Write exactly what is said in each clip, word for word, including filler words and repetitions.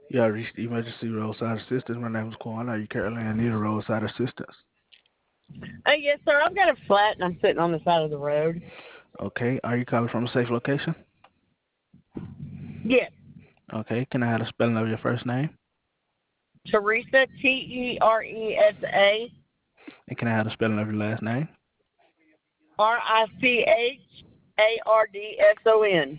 You have reached emergency roadside assistance. My name is Quan. Are you currently in need of roadside assistance? Uh, yes, sir. I've got a flat and I'm sitting on the side of the road. Okay. Are you calling from a safe location? Yes. Okay. Can I have the spelling of your first name? Teresa, T E R E S A, And can I have the spelling of your last name? R I C H A R D S O N.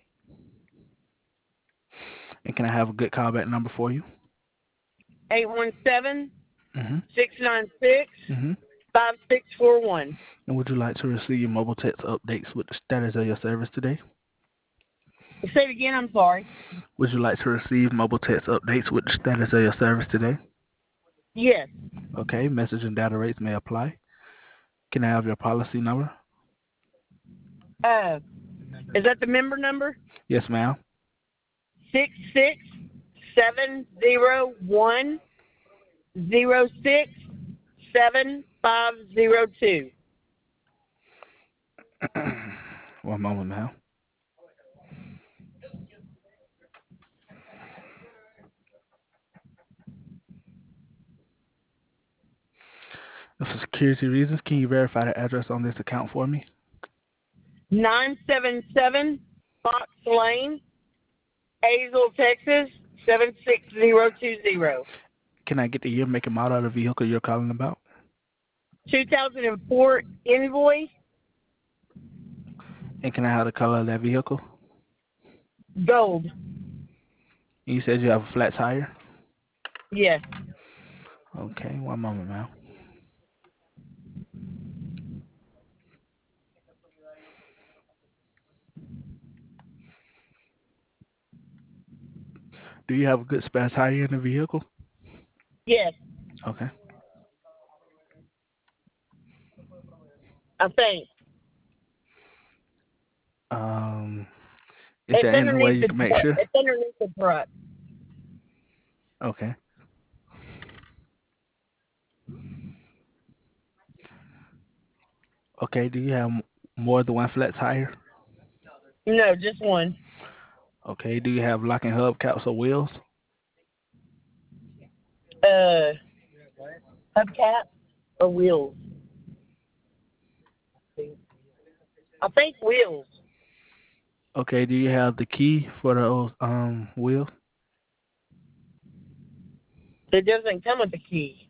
And can I have a good callback number for you? eight one seven, Mm-hmm. six nine six, Mm-hmm. five six four one. And would you like to receive mobile text updates with the status of your service today? Say it again, I'm sorry. Would you like to receive mobile text updates with the status of your service today? Yes. Okay. Message and data rates may apply. Can I have your policy number? Uh, is that the member number? Yes, ma'am. Six six seven zero one zero six seven five zero two. One moment, ma'am. For security reasons, can you verify the address on this account for me? Nine seven seven Fox Lane, Azle, Texas seven six zero two zero. Can I get the year, make, and model of the vehicle you're calling about? Two thousand four Envoy, And can I have the color of that vehicle? gold. You said you have a flat tire? Yes. Okay, one moment, ma'am. Do you have a good spare tire in the vehicle? Yes. Okay. I think Um, is it's there any way underneath you the can make truck. sure? It's underneath the truck. Okay. Okay, do you have m- more than one flat tire? No, just one. Okay, do you have locking hubcaps or wheels? Uh, hubcap or wheels? I think wheels. Okay, do you have the key for those um wheels? It doesn't come with the key.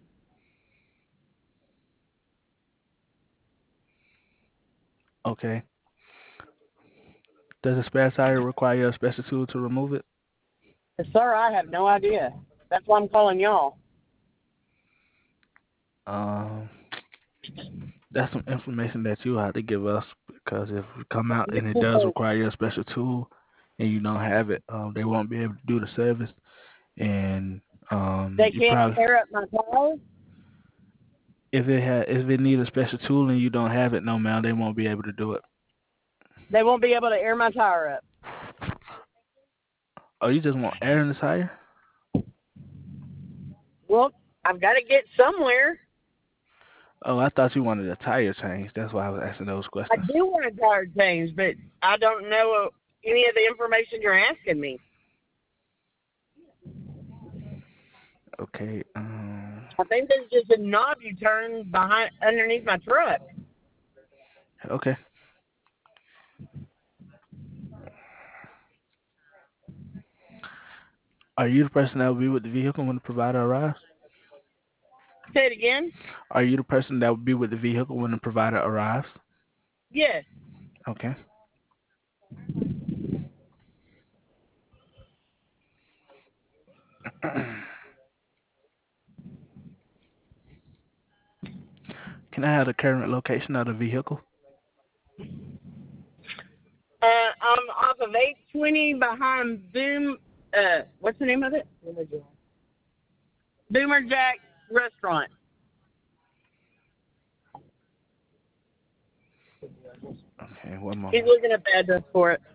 Okay. Does a spare tire require a special tool to remove it? Sir, I have no idea. That's why I'm calling y'all. Um, that's some information that you have to give us because if you come out and it does require a special tool and you don't have it, um, they won't be able to do the service. And um, They you can't probably tear up my tires? if it had if it needs a special tool and you don't have it, no ma'am, they won't be able to do it. They won't be able to air my tire up. Oh, you just want air in the tire? Well, I've got to get somewhere. Oh, I thought you wanted a tire change. That's why I was asking those I questions. do want a tire change, but I don't know any of the information you're asking me. Okay. Um. I think there's just a knob you turn behind underneath my truck. Okay. Are you the person that will be with the vehicle when the provider arrives? Say it again. Are you the person that will be with the vehicle when the provider arrives? Yes. Okay. Can I have the current location of the vehicle? Uh, I'm off of eight twenty behind Boom. Uh, what's the name of it? Boomer Jack Restaurant. Okay, one He's moment. looking up the address for it.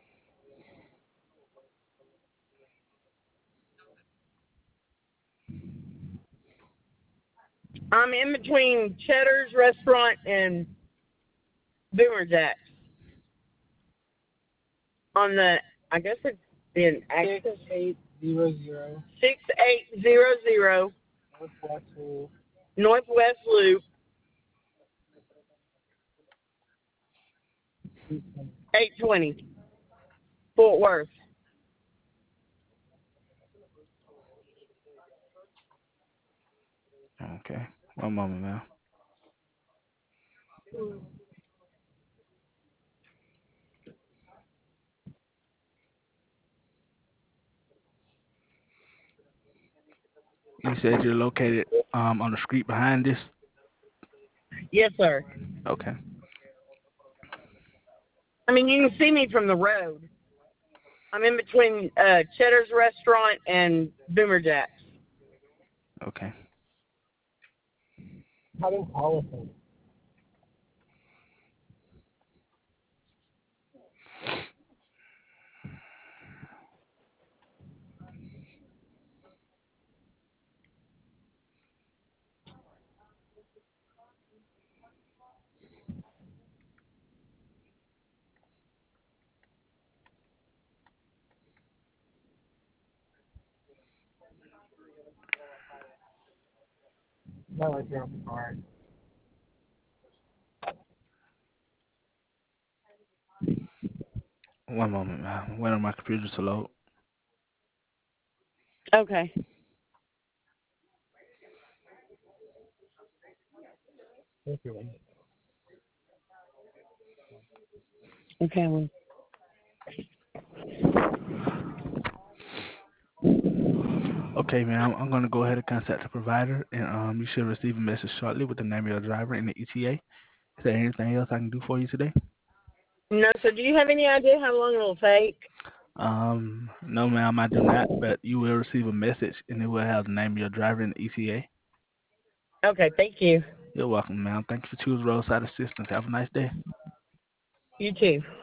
I'm in between Cheddar's Restaurant and Boomer Jack's. On the, I guess it's in Access. six eight zero zero Northwest Loop, eight twenty, Fort Worth. Okay. One moment, ma'am. You said you're located um on the street behind this. Yes, sir. Okay. I mean, you can see me from the road. I'm in between uh, Cheddar's Restaurant and Boomer Jack's. Okay. One moment, ma'am. Wait on my computer to load. Okay. Okay. Well, Okay, ma'am. I'm gonna go ahead and contact the provider, and um, you should receive a message shortly with the name of your driver and the E T A. Is there anything else I can do for you today? no, so do you have any idea how long it'll take? Um, no, ma'am, I do not. But you will receive a message, and it will have the name of your driver and the E T A. Okay, thank you. You're welcome, ma'am. Thank you for choosing Roadside Assistance. Have a nice day. You too.